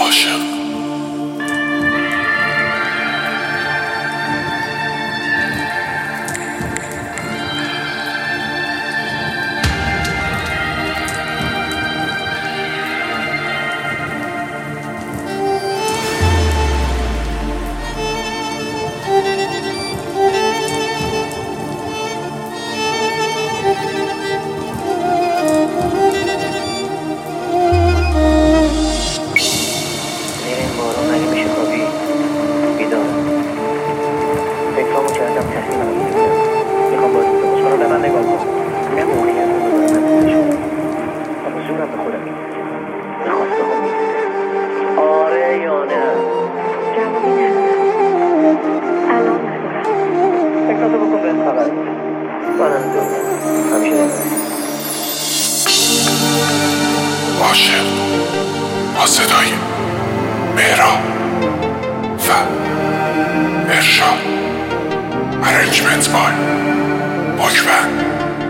عاشق با صدای مهراب و ارشاد ارنجمنت بای باکبند.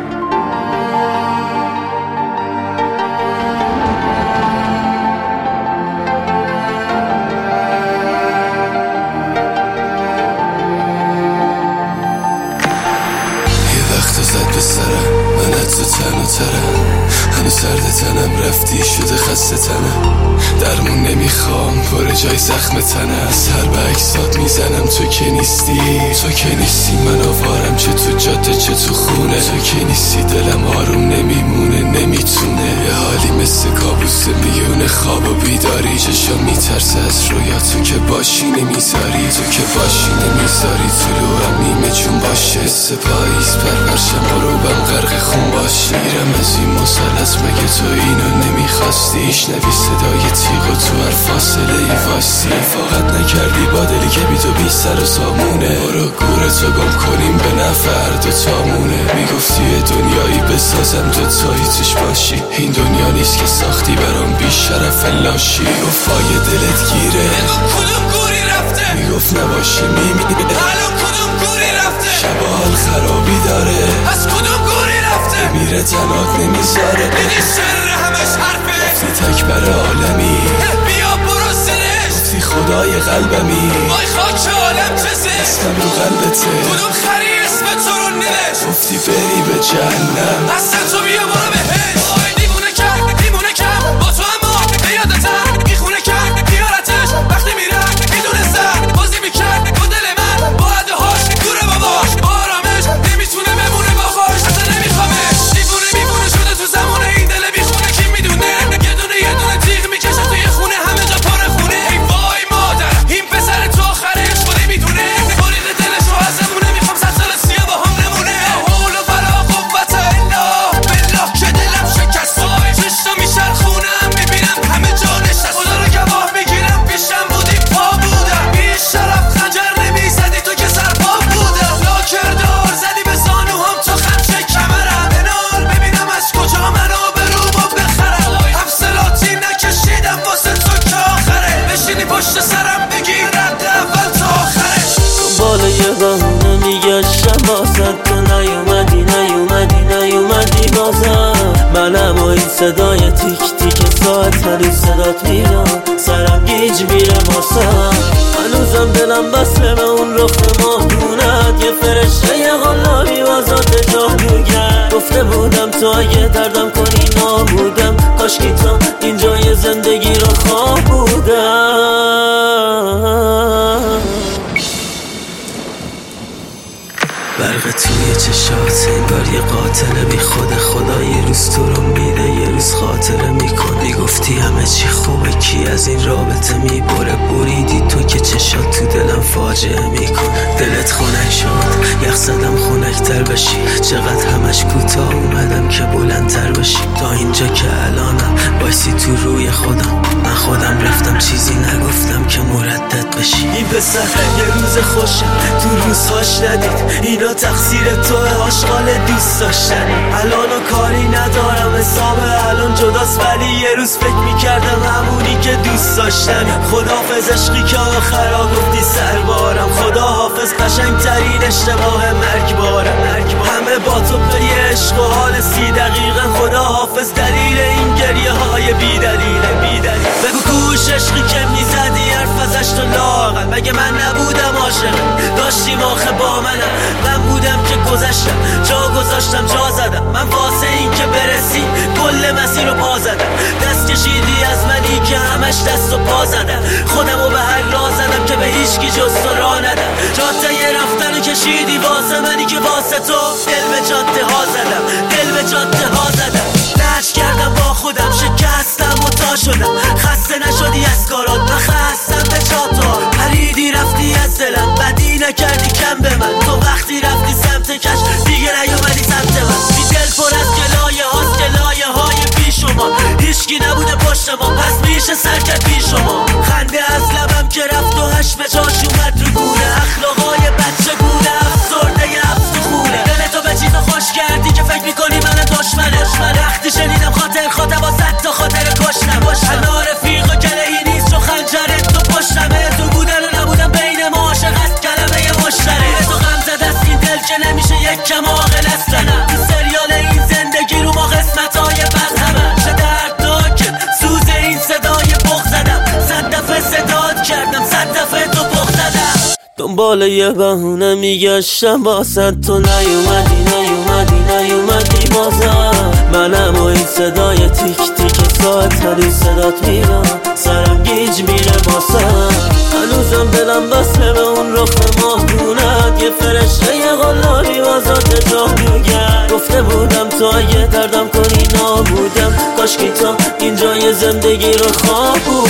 زد به سرم منت تو تن و ترم، هنو سرد تنم رفتی شده خسته تنم، درمون نمیخوام پر جای زخم تنم، سر به اکسات میزنم تو که نیستی، تو که نیستی من آوارم چه تو جاده چه تو خونه، تو که نیستی دلم آروم نمیمونه نمیتونه، یه حالی مثل کابوس میونه خواب و بیداری، چشم میترسه از رویا تو که باشی نمیذاری، تو که باشی نمیذاری، طلوعم نیمه چون باشه سپاییز پرورشم غروبم غرق خون باشی، میرم از این مسلس مگه تو اینو نمیخواستی، شنوی صدای تیغ و تو هر فاصله ای واستی، فقط نکردی با دلی که بی تو بی سر و سامونه، برو گورتو گم کنیم به نفر دوتامونه، میگفتی یه دنیایی بسازم دوتایی توش باشی، این دنیا نیست که ساختی برام بی شرف لاشی، گفت پای دلت گیره بگو کدوم گوری رفته، میگفت نباشی میمیره الان کدوم گوری رفته، شب حال خرابی داره از کدوم گوری رفته، میره تنات نمیذاره دیدی سر همش حرفه، گفتی تک بر عالمی بیا برو سرش، گفتی خدای قلبمی وای خاک عالم چزه، اسمم رو قلبته کدوم خری اسم تو رو نوشت، گفتی بری به جهنم اصلا تو بیا برو بهش، وای دیوونه کرد دیوونه کرد با تو اما به یادتم میخونه کرد بیارتش وقتی میرم میدونه زن بازی میکرد با دل من با عدهاش دوره باباش با آرامش نمیتونه بمونه با خوش اصلا نمیخوامش، دیوونه میمونه شده تو زمونه این دل بیخونه کی میدونه، یه دونه تیغ میکشه توی خونه همه جا پر خونه، ای وای مادر این پسر تو آخرش خودی میدونه، بریده دلش رو ازمون نمیخوام 100 سال سیاه با هم نمونه، حول و ولا قوت الا بالله که دلم شکست، چشتا میچرخونم میبینم همه جا نشست، خدا رو گواه میگیرم پیشم بودی پا بودم، بی شرف خنجر نمیزدی تو که سرپا بودم، لاکر دار زدی به زانوهام تو خمشه کمرم، بنال ببینم از کجا منو به رومو بخرم، حفصلاتی نکشیدم واسه تو که آخره، بشینی پشت سرم بگی رد اول تا آخره، بالا یه بهونه میگشتم بازد تو نیومدی بازم، منم و این صدای تیک تیک ساعت هنوز صدات میاد، سرم گیج میره واسم، هنوزم دلم بسته به اون رخ ماهونت، یه فرشته یه غلامی واسات جادوگر، گفته بودم تو اگه دردم کنی نابودم، کاشکی تو اینجای زندگی رو خواه بودم، برق توی چشات انگار یه قاتل بی خدا، یه روز تو رو میده یه روز خاطره میکنی، گفتی همه چی خوبه کی از این رابطه میبره، بریدی تو که چشات تو دلم فاجعه میکنه، دلت خنک شد یخ زدم خنکتر بشی، چقدر همش کوتاه اومدم که بلندتر بشی، تا اینجا که الانم بایسی تو روی خودم، من خودم رفتم چیزی نگفتم که مردد بشی، این پسر یه روز خوشه تو روزهاش ندید، اینا تقصیر توه آشغال دوست داشتنی، الانو کاری ندارم حساب الان جداست، ولی یه روز فکر میکردم همونی که دوست داشتنی، خداحافظ عشقی که آخرا گفتی سربارم، خداحافظ قشنگترین اشتباه مرگبارم، همه با تو پی عشق و حال 30 دقیقه، خداحافظ دلیل این گریه های بی دلیل، بگو کوش عشقی که مگه من نبودم عاشقت؟ داشتیم آخه با من بودم که گذشتم، جا گذاشتم جا زدم. من واسه این که برسی کل مسیر رو پا زدم. دست کشیدی از منی که همش دست و پا زدم. خودمو به هر راه زدم که به هیچکی جز تو راه ندم. جاده رفتن رو کشیدی واسه منی که واسه تو دل به جاده ها زدم، دل به جاده ها زدم. لج کردم با خودم، شکستم و تا شدم. خسته نشدی از کارات، من خستم به جاتا. پریدی رفتی از دلم، بدی نکردی کم به من. تو وقتی رفتی سمت کش دیگه نیومدی سمت من. بی دل پر از گلایه هاست، گلایه های بی شما. هیچکی نبوده پشت ما، پس میشه سر کرد بی شما. خنده از لبم که رفت و هش به جاش اومد رو گونه. اخلاقای بچه گونه، افسرده خونه. دلتو به چیزا خوش کردی که فکر میکنی من دشمنه. وقتی شنیدم خاطر خاطر با صد تا خاطر کشتم. انا رفیق و کلهی نیست چون خنجرت تو پشتمه. تو بودن و نبودن بین ما عاشق است کلمه مشترک. تو غم زده است این دل که نمیشه یک کم عاقل است. تو سریال این زندگی رو ما قسمتای بد همه. چه دردناکه سوز این صدای بغض زدم. 100 دفعه صدات کردم، 100 دفعه تو بغض زدم. دنبال یه بهونه میگشتم واسه تو، نیومدی بازم. منم و این صدای تیک تیک ساعت هنوز صدات میرم، سرم گیج میره واسم. هنوزم دلم بسته به اون رخ ماهگونت. یه فرشته یه قلابی واسات جا میگرد. گفته بودم تو اگه دردم کنی نابودم. کاشکی تو اینجای زندگی رو خواب بود.